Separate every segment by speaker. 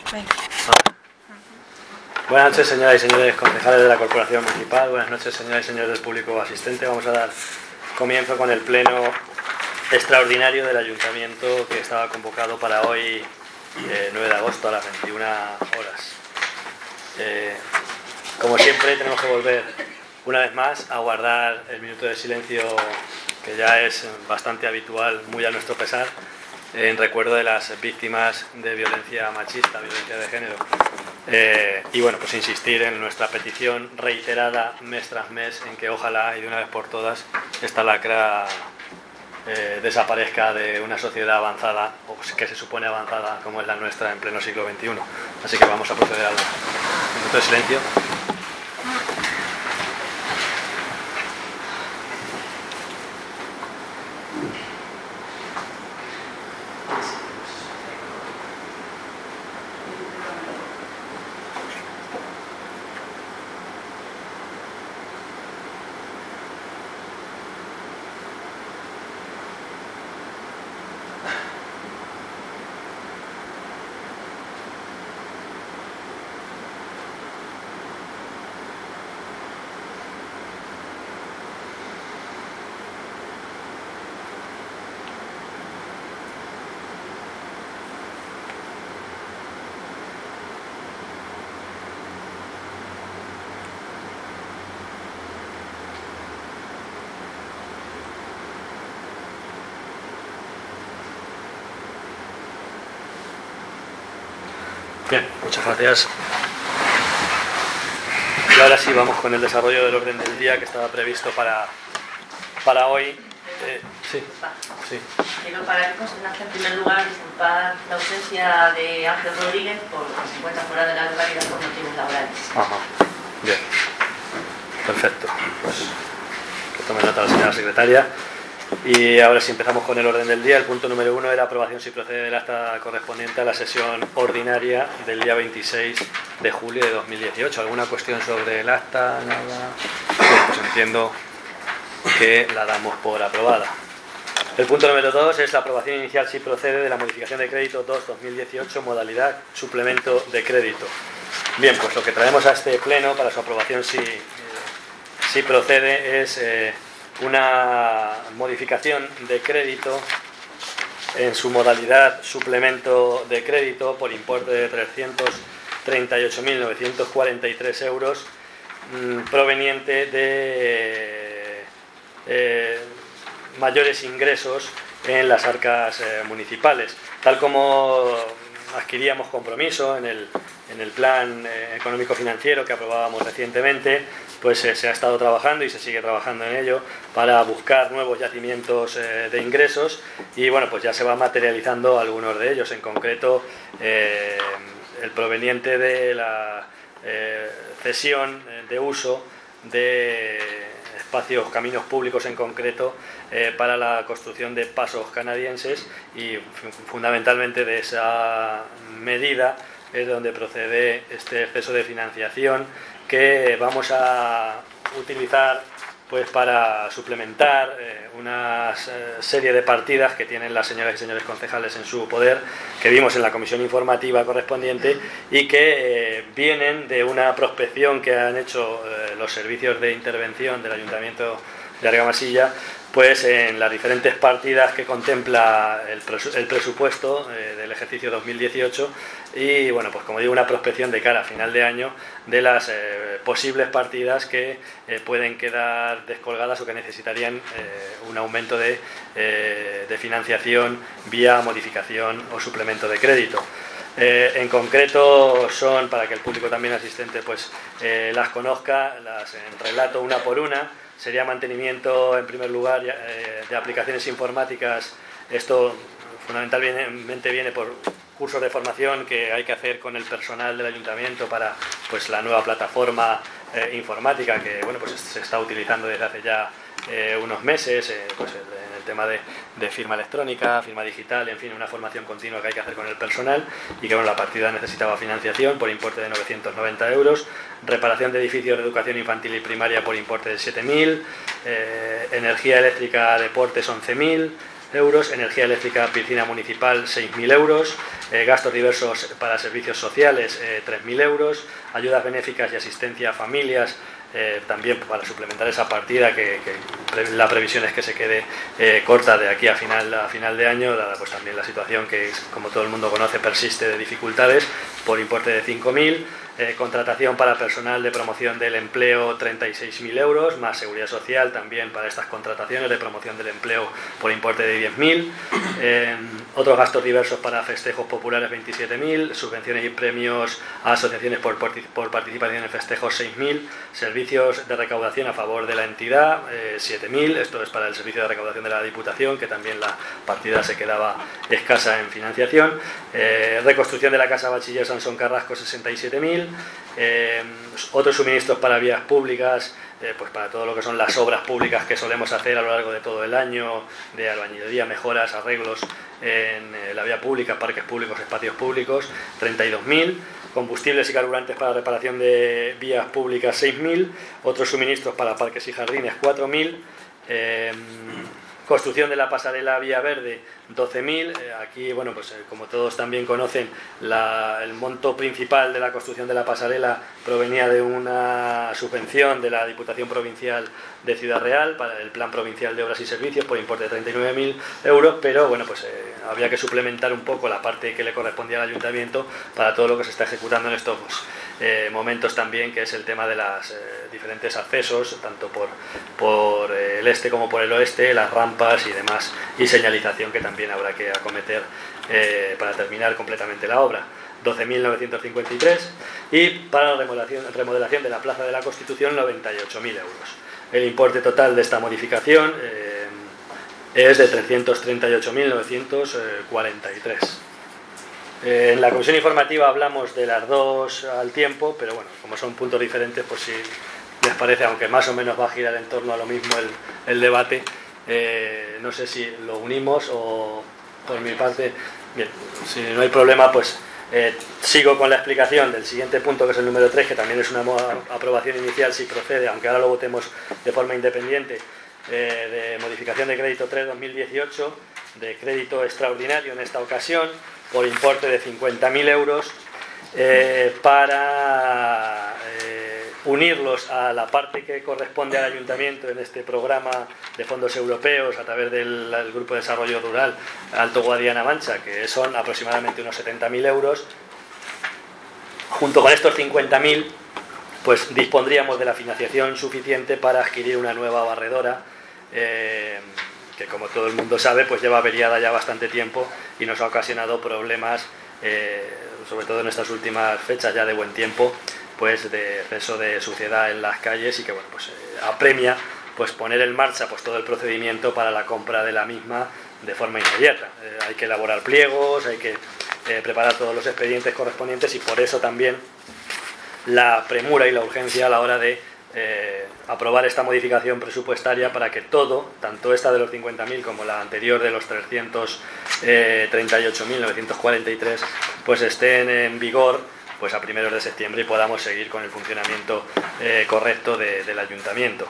Speaker 1: Venga.
Speaker 2: Buenas noches, señoras y señores concejales de la Corporación Municipal. Buenas noches, señoras y señores del público asistente. Vamos a dar comienzo con el pleno extraordinario del Ayuntamiento que estaba convocado para hoy, 9 de agosto a las 21 horas. Como siempre, tenemos que volver una vez más a guardar el minuto de silencio que ya es bastante habitual, muy a nuestro pesar, en recuerdo de las víctimas de violencia machista, violencia de género. Y bueno, pues insistir en nuestra petición reiterada mes tras mes en que ojalá y de una vez por todas esta lacra desaparezca de una sociedad avanzada, o que se supone avanzada como es la nuestra en pleno siglo XXI. Así que vamos a proceder al minuto de silencio. Bien, muchas gracias. Y ahora sí vamos con el desarrollo del orden del día que estaba previsto para hoy. Sí.
Speaker 3: Quiero para consignar en primer lugar disculpar la ausencia de Ángel Rodríguez porque se encuentra fuera de la localidad por motivos laborales.
Speaker 2: Ajá. Bien. Perfecto. Pues que tome nota la señora secretaria. Y ahora sí empezamos con el orden del día. El punto número 1 era aprobación si procede del acta correspondiente a la sesión ordinaria del día 26 de julio de 2018. ¿Alguna cuestión sobre el acta? Nada. Bien, pues entiendo que la damos por aprobada. El punto número 2 es la aprobación inicial si procede de la modificación de crédito 2-2018, modalidad suplemento de crédito. Bien, pues lo que traemos a este pleno para su aprobación si procede es una modificación de crédito en su modalidad suplemento de crédito por importe de 338.943 euros proveniente de mayores ingresos en las arcas municipales. Tal como adquiríamos compromiso en el plan económico-financiero que aprobábamos recientemente, pues se ha estado trabajando y se sigue trabajando en ello para buscar nuevos yacimientos de ingresos y bueno, pues ya se va materializando algunos de ellos. En concreto, el proveniente de la cesión de uso de espacios, caminos públicos en concreto, para la construcción de pasos canadienses, y fundamentalmente de esa medida es donde procede este exceso de financiación que vamos a utilizar pues para suplementar una serie de partidas que tienen las señoras y señores concejales en su poder, que vimos en la comisión informativa correspondiente y que vienen de una prospección que han hecho los servicios de intervención del Ayuntamiento de Argamasilla, pues en las diferentes partidas que contempla el presupuesto del ejercicio 2018, y bueno, pues como digo, una prospección de cara a final de año de las posibles partidas que pueden quedar descolgadas o que necesitarían un aumento de financiación vía modificación o suplemento de crédito. En concreto son, para que el público también asistente pues las conozca, las en relato una por una. Sería mantenimiento, en primer lugar, de aplicaciones informáticas. Esto fundamentalmente viene por cursos de formación que hay que hacer con el personal del ayuntamiento para pues la nueva plataforma informática que bueno, pues se está utilizando desde hace ya unos meses, pues en el tema de firma electrónica, firma digital, en fin, una formación continua que hay que hacer con el personal, y que bueno, la partida necesitaba financiación por importe de 990 euros, reparación de edificios de educación infantil y primaria por importe de 7.000, energía eléctrica deportes 11.000, euros, energía eléctrica piscina municipal 6.000 euros, gastos diversos para servicios sociales 3.000 euros, ayudas benéficas y asistencia a familias, también para suplementar esa partida que la previsión es que se quede corta de aquí a final de año, dada pues también la situación que, como todo el mundo conoce, persiste de dificultades, por importe de 5.000. Contratación para personal de promoción del empleo 36.000 euros, más seguridad social también para estas contrataciones de promoción del empleo por importe de 10.000. Otros gastos diversos para festejos populares 27.000, subvenciones y premios a asociaciones por participación en festejos 6.000, servicios de recaudación a favor de la entidad 7.000, esto es para el servicio de recaudación de la Diputación, que también la partida se quedaba escasa en financiación. Reconstrucción de la Casa Bachiller Sansón Carrasco 67.000. Otros suministros para vías públicas, pues para todo lo que son las obras públicas que solemos hacer a lo largo de todo el año, de albañilería, mejoras, arreglos en la vía pública, parques públicos, espacios públicos, 32.000. Combustibles y carburantes para reparación de vías públicas 6.000. Otros suministros para parques y jardines 4.000. Construcción de la pasarela Vía Verde 12.000. Aquí, bueno, pues como todos también conocen, el monto principal de la construcción de la pasarela provenía de una subvención de la Diputación Provincial de Ciudad Real para el Plan Provincial de Obras y Servicios por importe de 39.000 euros, pero bueno, pues había que suplementar un poco la parte que le correspondía al Ayuntamiento para todo lo que se está ejecutando en estos momentos también, que es el tema de los diferentes accesos, tanto por el este como por el oeste, las rampas y demás, y señalización que también habrá que acometer para terminar completamente la obra. 12.953, y para la remodelación de la Plaza de la Constitución 98.000 euros. El importe total de esta modificación es de 338.943. En la comisión informativa hablamos de las dos al tiempo, pero bueno, como son puntos diferentes, pues si les parece, aunque más o menos va a girar en torno a lo mismo el debate, no sé si lo unimos o por mi parte, bien, si no hay problema, pues sigo con la explicación del siguiente punto, que es el número 3, que también es una aprobación inicial si procede, aunque ahora lo votemos de forma independiente, de modificación de crédito 3-2018, de crédito extraordinario en esta ocasión, por importe de 50.000 euros, para unirlos a la parte que corresponde al Ayuntamiento en este programa de fondos europeos a través del Grupo de Desarrollo Rural Alto Guadiana Mancha, que son aproximadamente unos 70.000 euros. Junto con estos 50.000, pues dispondríamos de la financiación suficiente para adquirir una nueva barredora, que como todo el mundo sabe, pues lleva averiada ya bastante tiempo y nos ha ocasionado problemas, sobre todo en estas últimas fechas ya de buen tiempo, pues de exceso de suciedad en las calles, y que bueno, pues apremia pues poner en marcha pues todo el procedimiento para la compra de la misma de forma inmediata. Hay que elaborar pliegos, hay que preparar todos los expedientes correspondientes, y por eso también la premura y la urgencia a la hora de aprobar esta modificación presupuestaria, para que todo, tanto esta de los 50.000 como la anterior de los 338.943, pues estén en vigor pues a primeros de septiembre y podamos seguir con el funcionamiento correcto del Ayuntamiento.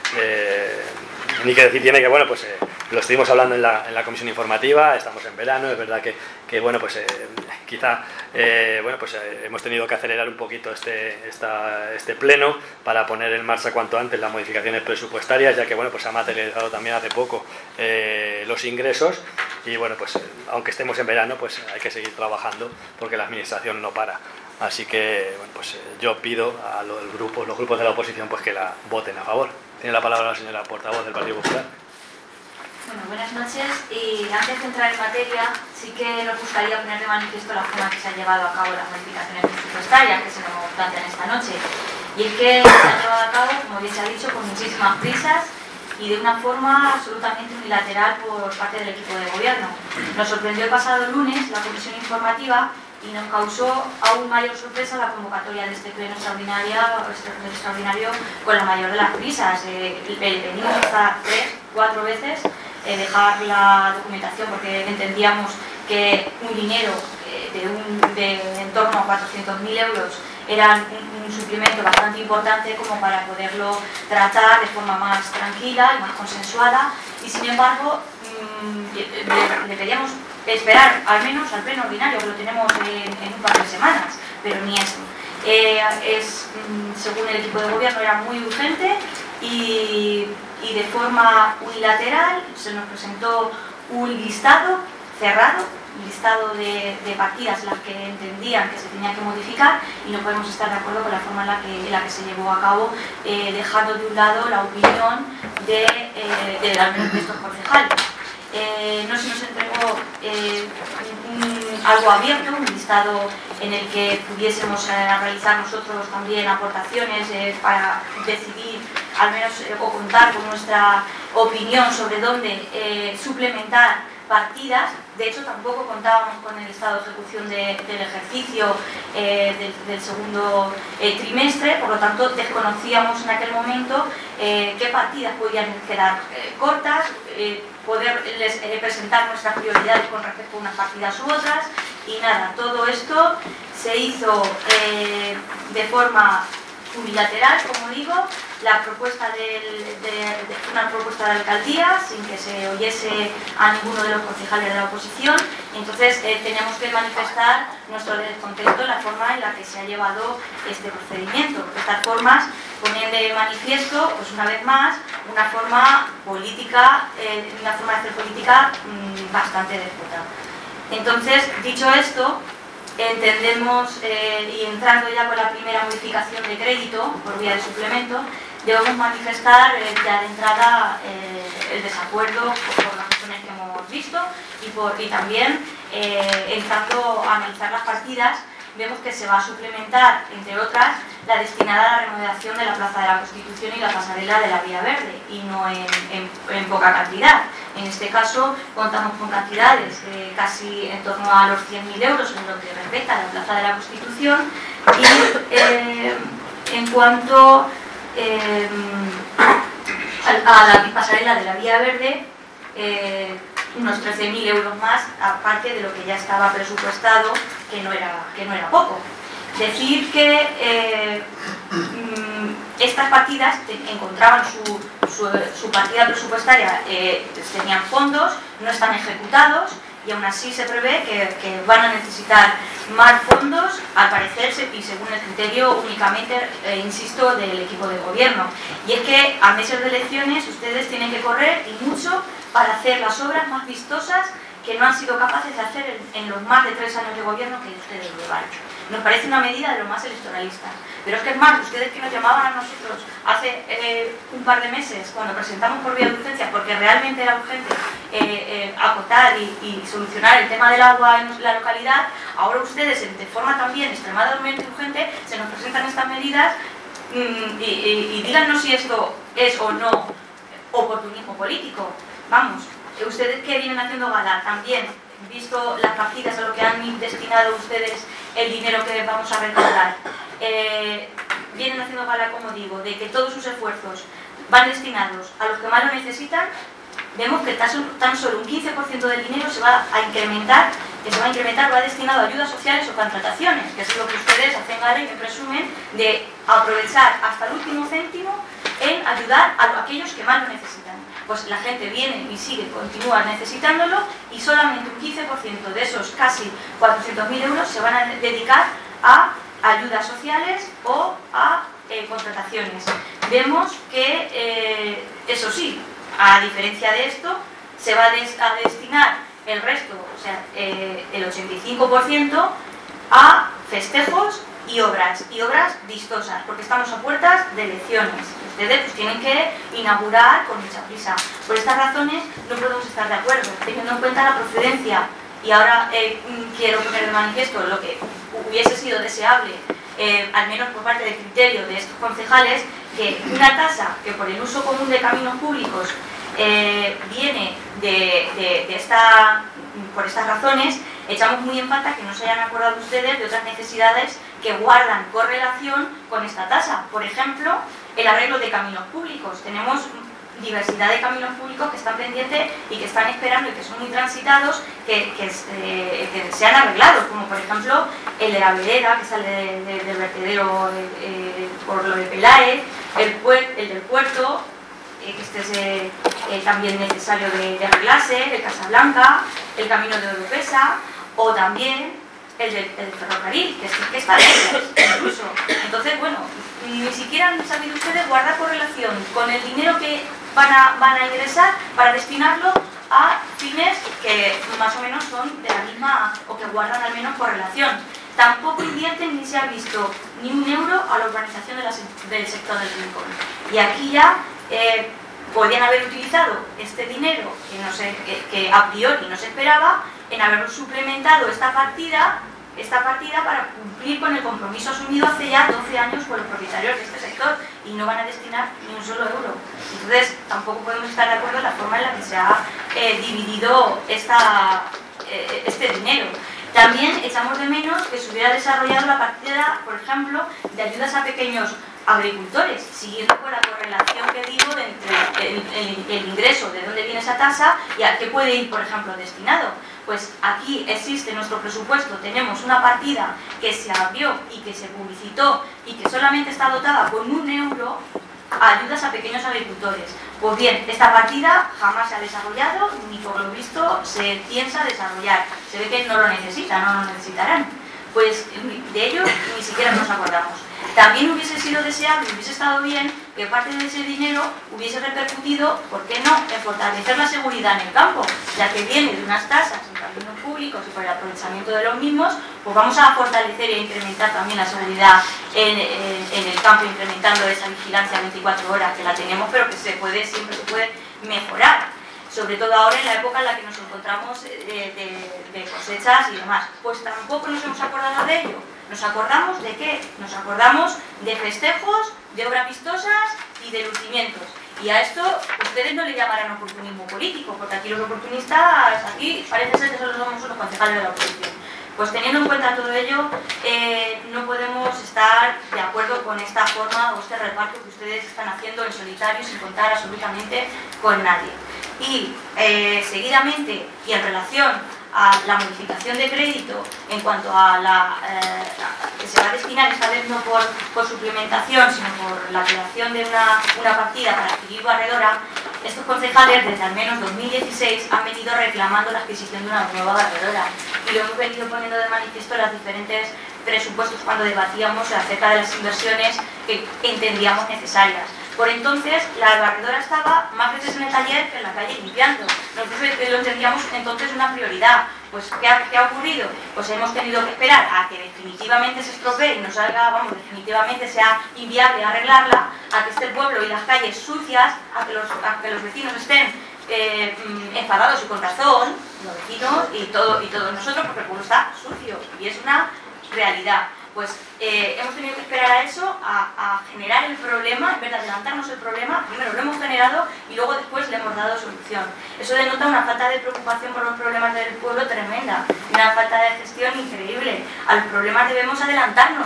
Speaker 2: Ni que decir tiene que, bueno, pues lo estuvimos hablando en la comisión informativa, estamos en verano, es verdad que bueno, pues quizá bueno, pues hemos tenido que acelerar un poquito este pleno para poner en marcha cuanto antes las modificaciones presupuestarias, ya que bueno, pues se ha materializado también hace poco los ingresos, y bueno, pues aunque estemos en verano, pues hay que seguir trabajando porque la administración no para. Así que bueno, pues yo pido a los grupos de la oposición pues que la voten a favor. Tiene la palabra la señora portavoz del Partido Popular.
Speaker 1: Bueno, buenas noches. Y antes de entrar en materia, sí que nos gustaría poner de manifiesto la forma que se han llevado a cabo las modificaciones presupuestarias que se nos plantean esta noche. Y es que se han llevado a cabo, como bien se ha dicho, con muchísimas prisas y de una forma absolutamente unilateral por parte del equipo de gobierno. Nos sorprendió el pasado lunes la comisión informativa y nos causó aún mayor sorpresa la convocatoria de este pleno extraordinario con la mayor de las prisas. Venimos hasta 3-4 veces dejar la documentación porque entendíamos que un dinero de en torno a 400.000 euros era un suplemento bastante importante como para poderlo tratar de forma más tranquila y más consensuada, y sin embargo le pedíamos esperar al menos al pleno ordinario, que lo tenemos en un par de semanas, pero ni eso. Según el equipo de gobierno era muy urgente y de forma unilateral se nos presentó un listado cerrado, un listado de partidas las que entendían que se tenían que modificar, y no podemos estar de acuerdo con la forma en la que se llevó a cabo, dejando de un lado la opinión de estos concejales. No se nos entregó algo abierto, un listado en el que pudiésemos realizar nosotros también aportaciones para decidir al menos o contar con nuestra opinión sobre dónde suplementar partidas. De hecho, tampoco contábamos con el estado de ejecución del ejercicio del segundo trimestre, por lo tanto desconocíamos en aquel momento qué partidas podían quedar cortas, poderles presentar nuestras prioridades con respecto a unas partidas u otras, y nada, todo esto se hizo de forma unilateral, como digo, la propuesta una propuesta de alcaldía sin que se oyese a ninguno de los concejales de la oposición, y entonces tenemos que manifestar nuestro descontento en la forma en la que se ha llevado este procedimiento. Estas formas ponen de manifiesto, pues una vez más, una forma política, una forma de hacer política bastante déspota. Entonces, dicho esto, entendemos, y entrando ya con la primera modificación de crédito por vía de suplemento, debemos manifestar ya de entrada el desacuerdo por las razones que hemos visto, y también entrando a analizar las partidas, vemos que se va a suplementar, entre otras, la destinada a la remodelación de la Plaza de la Constitución y la pasarela de la Vía Verde, y no en poca cantidad. En este caso contamos con cantidades casi en torno a los 100.000 euros en lo que respecta a la Plaza de la Constitución, y en cuanto a la pasarela de la Vía Verde, unos 13.000 euros más, aparte de lo que ya estaba presupuestado, que no era poco. Decir que estas partidas encontraban su partida presupuestaria, tenían fondos, no están ejecutados, y aún así se prevé que van a necesitar más fondos, al parecer, y según el criterio únicamente, insisto, del equipo de gobierno. Y es que a meses de elecciones ustedes tienen que correr, y mucho, para hacer las obras más vistosas que no han sido capaces de hacer en los más de 3 años de gobierno que ustedes llevan. Nos parece una medida de lo más electoralista. Pero es que es más, ustedes que nos llamaban a nosotros hace un par de meses, cuando presentamos por vía de urgencia, porque realmente era urgente acotar y solucionar el tema del agua en la localidad, ahora ustedes, de forma también extremadamente urgente, se nos presentan estas medidas y díganos si esto es o no oportunismo político. Vamos, ustedes que vienen haciendo gala también, visto las partidas a lo que han destinado ustedes el dinero que vamos a recaudar, vienen haciendo gala, como digo, de que todos sus esfuerzos van destinados a los que más lo necesitan. Vemos que tan solo un 15% del dinero se va a incrementar, va destinado a ayudas sociales o contrataciones, que es lo que ustedes hacen gala y que presumen de aprovechar hasta el último céntimo en ayudar a aquellos que más lo necesitan. Pues la gente viene y continúa necesitándolo, y solamente un 15% de esos casi 400.000 euros se van a dedicar a ayudas sociales o a contrataciones. Vemos que, eso sí, a diferencia de esto, se va a destinar el resto, o sea, el 85%, a festejos y obras vistosas, porque estamos a puertas de elecciones. Ustedes pues tienen que inaugurar con mucha prisa. Por estas razones no podemos estar de acuerdo, teniendo en cuenta la procedencia. Y ahora quiero poner de manifiesto lo que hubiese sido deseable, al menos por parte del criterio de estos concejales, que una tasa que por el uso común de caminos públicos viene por estas razones, echamos muy en falta que no se hayan acordado ustedes de otras necesidades que guardan correlación con esta tasa. Por ejemplo, el arreglo de caminos públicos. Tenemos diversidad de caminos públicos que están pendientes y que están esperando y que son muy transitados, que sean arreglados, como por ejemplo el de la vereda que sale del vertedero por lo de Pelaez, el del puerto, que este es también necesario de arreglarse, el Casablanca, el Camino de Oropesa, o también el del ferrocarril, que está lejos, incluso. Entonces, bueno, ni siquiera han sabido ustedes guardar correlación con el dinero que van a ingresar para destinarlo a fines que más o menos son de la misma, o que guardan al menos correlación. Tampoco invierten ni se ha visto ni un euro a la urbanización del sector del Rincón. Y aquí ya podrían haber utilizado este dinero que a priori no se esperaba, en haber suplementado esta partida para cumplir con el compromiso asumido hace ya 12 años por los propietarios de este sector, y no van a destinar ni un solo euro. Entonces tampoco podemos estar de acuerdo en la forma en la que se ha dividido este dinero. También echamos de menos que se hubiera desarrollado la partida, por ejemplo, de ayudas a pequeños agricultores, siguiendo con la correlación que digo entre el ingreso, de dónde viene esa tasa y a qué puede ir, por ejemplo, destinado. Pues aquí existe nuestro presupuesto, tenemos una partida que se abrió y que se publicitó y que solamente está dotada con 1 euro a ayudas a pequeños agricultores. Pues bien, esta partida jamás se ha desarrollado, ni por lo visto se piensa desarrollar. Se ve que no lo necesitan, no lo necesitarán. Pues de ello ni siquiera nos acordamos. También hubiese sido deseable, hubiese estado bien que parte de ese dinero hubiese repercutido, ¿por qué no?, en fortalecer la seguridad en el campo, ya que viene de unas tasas en caminos públicos y por el aprovechamiento de los mismos, pues vamos a fortalecer e incrementar también la seguridad en el campo, incrementando esa vigilancia 24 horas que la tenemos, pero que siempre se puede mejorar. Sobre todo ahora en la época en la que nos encontramos de cosechas y demás. Pues tampoco nos hemos acordado de ello. ¿Nos acordamos de qué? Nos acordamos de festejos, de obras vistosas y de lucimientos. Y a esto ustedes no le llamarán oportunismo político, porque aquí los oportunistas, aquí parece ser que solo somos los concejales de la oposición. Pues teniendo en cuenta todo ello, no podemos estar de acuerdo con esta forma o este reparto que ustedes están haciendo en solitario sin contar absolutamente con nadie. Y seguidamente, y en relación a la modificación de crédito en cuanto a que se va a destinar esta vez no por suplementación, sino por la creación de una partida para adquirir barredora, estos concejales desde al menos 2016 han venido reclamando la adquisición de una nueva barredora, y lo hemos venido poniendo de manifiesto en los diferentes presupuestos cuando debatíamos acerca de las inversiones que entendíamos necesarias. Por entonces, la barredora estaba más veces en el taller que en la calle limpiando. Nosotros lo entendíamos entonces una prioridad. Pues, ¿qué ha ocurrido? Pues hemos tenido que esperar a que definitivamente se estropee y nos salga, definitivamente sea inviable arreglarla, a que esté el pueblo y las calles sucias, a que los vecinos estén enfadados y con razón, los vecinos y todos nosotros, porque el pueblo está sucio y es una realidad. Pues hemos tenido que esperar a eso, a generar el problema, en vez de adelantarnos el problema. Primero lo hemos generado y luego después le hemos dado solución. Eso denota una falta de preocupación por los problemas del pueblo tremenda, una falta de gestión increíble. A los problemas debemos adelantarnos,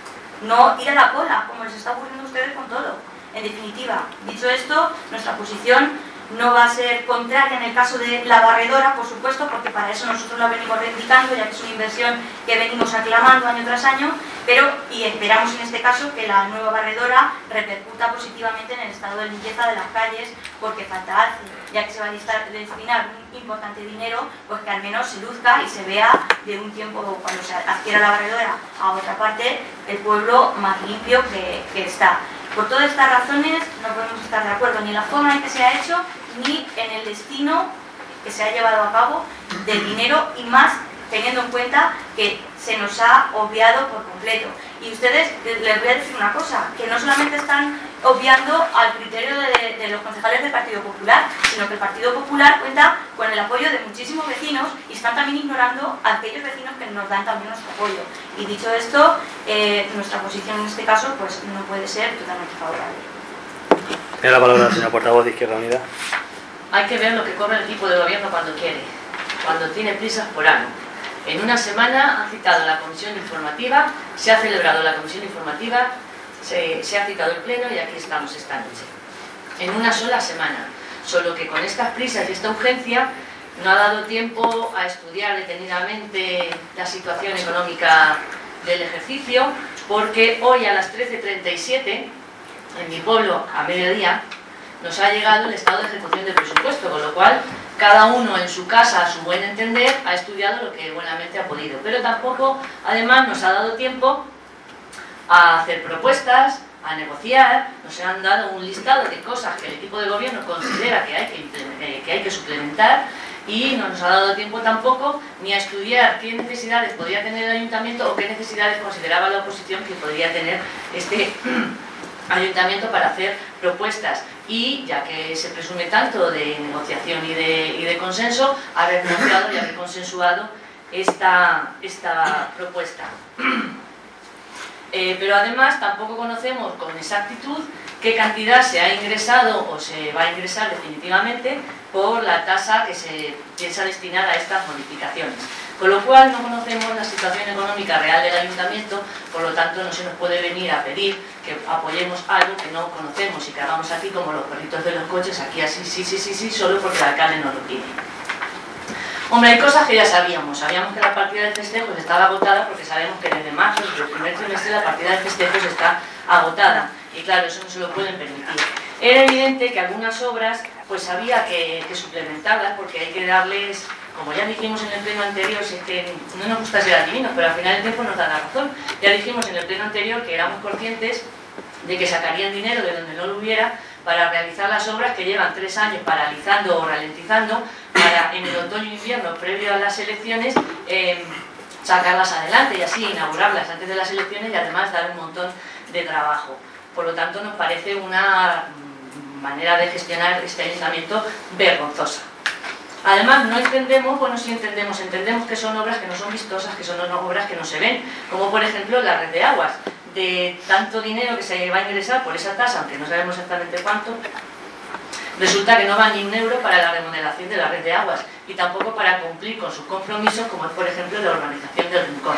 Speaker 1: no ir a la cola, como les está ocurriendo a ustedes con todo. En definitiva, dicho esto, nuestra posición no va a ser contraria en el caso de la barredora, por supuesto, porque para eso nosotros la venimos reivindicando, ya que es una inversión que venimos aclamando año tras año, y esperamos en este caso que la nueva barredora repercuta positivamente en el estado de limpieza de las calles, porque falta hace, ya que se va a destinar un importante dinero, pues que al menos se luzca y se vea de un tiempo, cuando se adquiera la barredora a otra parte, el pueblo más limpio que está. Por todas estas razones no podemos estar de acuerdo ni en la forma en que se ha hecho, ni en el destino que se ha llevado a cabo del dinero, y más teniendo en cuenta que se nos ha obviado por completo. Y ustedes, les voy a decir una cosa, que no solamente están obviando al criterio de los concejales del Partido Popular, sino que el Partido Popular cuenta con el apoyo de muchísimos vecinos y están también ignorando a aquellos vecinos que nos dan también nuestro apoyo. Y dicho esto, nuestra posición en este caso pues no puede ser totalmente favorable.
Speaker 2: Tiene la palabra la señora portavoz de Izquierda Unida.
Speaker 3: Hay que ver lo que cobra el equipo de gobierno cuando quiere, cuando tiene prisas por algo. En una semana han citado la comisión informativa, se ha celebrado la comisión informativa, se ha citado el pleno y aquí estamos esta noche. En una sola semana. Solo que con estas prisas y esta urgencia no ha dado tiempo a estudiar detenidamente la situación económica del ejercicio, porque hoy a las 13:37, en mi pueblo, a mediodía, nos ha llegado el estado de ejecución del presupuesto, con lo cual cada uno en su casa, a su buen entender, ha estudiado lo que buenamente ha podido. Pero tampoco, además, nos ha dado tiempo a hacer propuestas, a negociar. Nos han dado un listado de cosas que el equipo de gobierno considera que hay que suplementar, y no nos ha dado tiempo tampoco ni a estudiar qué necesidades podría tener el ayuntamiento o qué necesidades consideraba la oposición que podría tener este ayuntamiento para hacer propuestas. Y ya que se presume tanto de negociación y de consenso, haber negociado y haber consensuado esta propuesta. Pero además tampoco conocemos con exactitud qué cantidad se ha ingresado o se va a ingresar definitivamente por la tasa que se piensa destinar a estas modificaciones. Con lo cual no conocemos la situación económica real del ayuntamiento, por lo tanto no se nos puede venir a pedir que apoyemos algo que no conocemos y que hagamos aquí como los perritos de los coches, aquí así, sí, solo porque el alcalde nos lo pide. Hombre, hay cosas que ya sabíamos que la partida de festejos estaba agotada, porque sabemos que desde marzo, desde el primer trimestre, la partida de festejos está agotada, y claro, eso no se lo pueden permitir. Era evidente que algunas obras pues había que suplementarlas, porque hay que darles, como ya dijimos en el pleno anterior, si es que no nos gusta ser adivinos, pero al final el tiempo nos da la razón. Ya dijimos en el pleno anterior que éramos conscientes de que sacarían dinero de donde no lo hubiera para realizar las obras que llevan 3 años paralizando o ralentizando, para en el otoño e invierno previo a las elecciones sacarlas adelante y así inaugurarlas antes de las elecciones, y además dar un montón de trabajo. Por lo tanto, nos parece una manera de gestionar este ayuntamiento vergonzosa. Además, no entendemos, bueno, sí entendemos que son obras que no son vistosas, que son obras que no se ven, como por ejemplo la red de aguas. De tanto dinero que se va a ingresar por esa tasa, aunque no sabemos exactamente cuánto, resulta que no va ni un euro para la remodelación de la red de aguas, y tampoco para cumplir con sus compromisos, como es por ejemplo la urbanización del Rincón.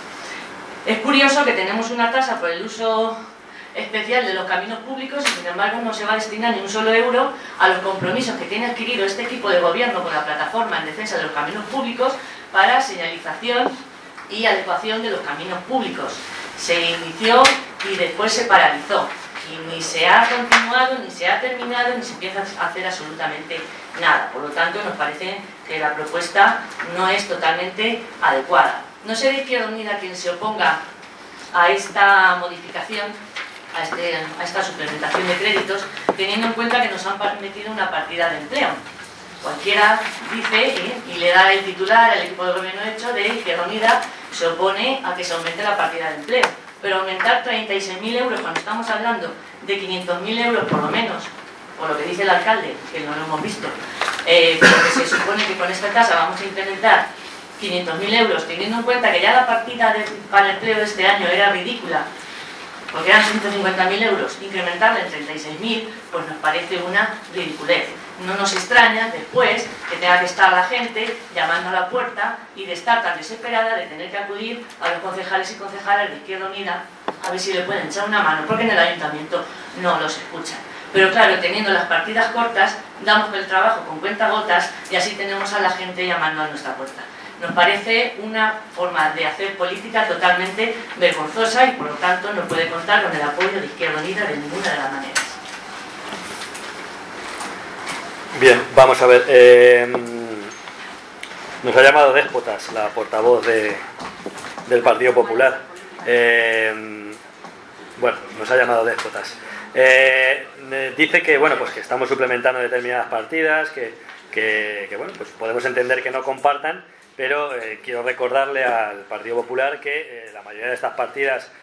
Speaker 3: Es curioso que tenemos una tasa por el uso especial de los caminos públicos y sin embargo no se va a destinar ni un solo euro a los compromisos que tiene adquirido este equipo de gobierno con la plataforma en defensa de los caminos públicos para señalización y adecuación de los caminos públicos. Se inició y después se paralizó, y ni se ha continuado, ni se ha terminado, ni se empieza a hacer absolutamente nada. Por lo tanto, nos parece que la propuesta no es totalmente adecuada. No será Izquierda Unida quien se oponga a esta modificación, a esta suplementación de créditos, teniendo en cuenta que nos han metido una partida de empleo. Cualquiera dice y le da el titular al equipo de gobierno hecho de Izquierda Unida se opone a que se aumente la partida de empleo. Pero aumentar 36.000 euros cuando estamos hablando de 500.000 euros por lo menos, por lo que dice el alcalde, que no lo hemos visto, porque se supone que con esta tasa vamos a incrementar 500.000 euros, teniendo en cuenta que ya la partida para el empleo de este año era ridícula, porque eran 150.000 euros, incrementarla en 36.000, pues nos parece una ridiculez. No nos extraña después que tenga que estar la gente llamando a la puerta y de estar tan desesperada de tener que acudir a los concejales y concejales de Izquierda Unida a ver si le pueden echar una mano, porque en el ayuntamiento no los escuchan. Pero claro, teniendo las partidas cortas, damos el trabajo con cuentagotas y así tenemos a la gente llamando a nuestra puerta. Nos parece una forma de hacer política totalmente vergonzosa y por lo tanto no puede contar con el apoyo de Izquierda Unida de ninguna de las maneras.
Speaker 2: Bien, vamos a ver. Nos ha llamado déspotas la portavoz del Partido Popular. Bueno, nos ha llamado déspotas. Dice que bueno, pues que estamos suplementando determinadas partidas, que bueno, pues podemos entender que no compartan, pero quiero recordarle al Partido Popular que la mayoría de estas partidas